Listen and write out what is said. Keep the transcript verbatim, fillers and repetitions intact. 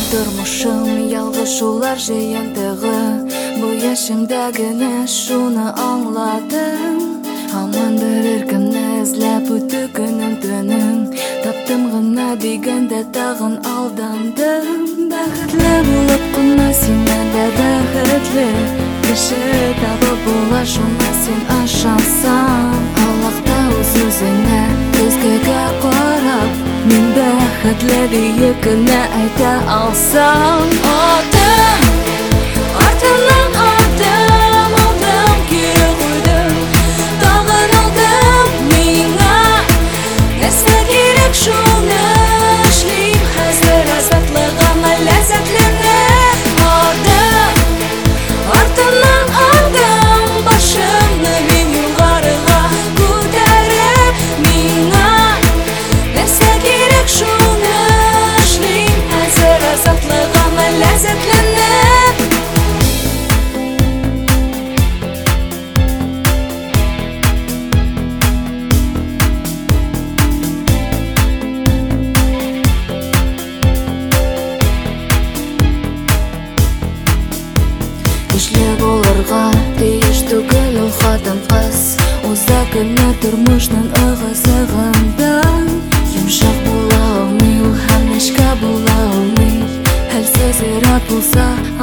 Durmuşum yalğız şular jeyintiği. Bu yaşımdagini şunu anladım. Aman bir erkimni izlep ötü günüm tünim. Taptım gına degende tag'in aldandım. Baxtli bo'lib qilma sendan da baxtli. Kishi tabib bo'lar shunda sen ishonsan. Allohda o'z o'zingni ko'zga qarab men baxtli deyigina ayta olsam. Otam ortimdan otam otam kira qo'ydim. Tag'in oldim menga nesa kerak shuni ishlayim hazir azatlig'im lazzatlarni. Otam ortimdan otam boshimni men yuqoriga ko'tarib menga nesa kerak shuni ishlayim hazir azatlig'im lazzatlarni. Ishli bo'lirga tegish tugul u xotin-qiz. O'zagini turmushning ig'izig'indan yumshoq bo'la olmay, u ham nechka bo'la olmay. Halsiz yarat bo'lsa